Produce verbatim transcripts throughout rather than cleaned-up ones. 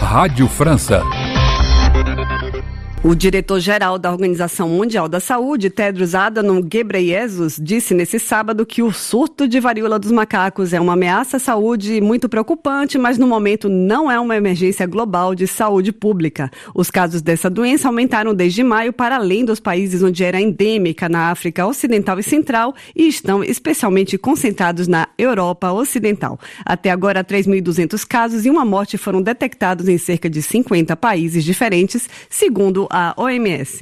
Rádio França. O diretor-geral da Organização Mundial da Saúde, Tedros Adhanom Ghebreyesus, disse nesse sábado que o surto de varíola dos macacos é uma ameaça à saúde muito preocupante, mas no momento não é uma emergência global de saúde pública. Os casos dessa doença aumentaram desde maio para além dos países onde era endêmica, na África Ocidental e Central, e estão especialmente concentrados na Europa Ocidental. Até agora, três mil e duzentos casos e uma morte foram detectados em cerca de cinquenta países diferentes, segundo a O M S.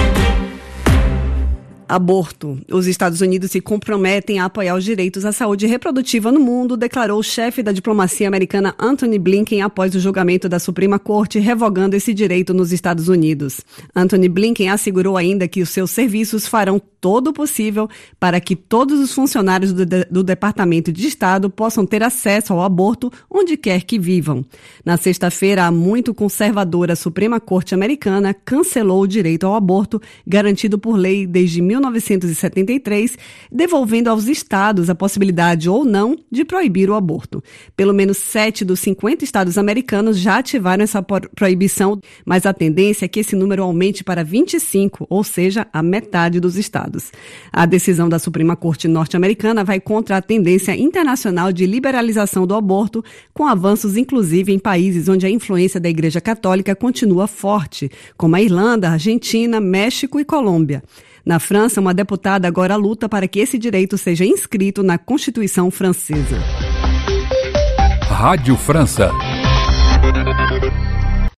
Aborto. Os Estados Unidos se comprometem a apoiar os direitos à saúde reprodutiva no mundo, declarou o chefe da diplomacia americana Antony Blinken após o julgamento da Suprema Corte revogando esse direito nos Estados Unidos. Antony Blinken assegurou ainda que os seus serviços farão todo o possível para que todos os funcionários do, de, do Departamento de Estado possam ter acesso ao aborto onde quer que vivam. Na sexta-feira, a muito conservadora Suprema Corte americana cancelou o direito ao aborto garantido por lei desde mil novecentos e setenta e três, devolvendo aos estados a possibilidade ou não de proibir o aborto. Pelo menos sete dos cinquenta estados americanos já ativaram essa proibição, mas a tendência é que esse número aumente para vinte e cinco, ou seja, a metade dos estados. A decisão da Suprema Corte norte-americana vai contra a tendência internacional de liberalização do aborto, com avanços inclusive em países onde a influência da Igreja Católica continua forte, como a Irlanda, Argentina, México e Colômbia. Na França, uma deputada agora luta para que esse direito seja inscrito na Constituição francesa. Rádio França.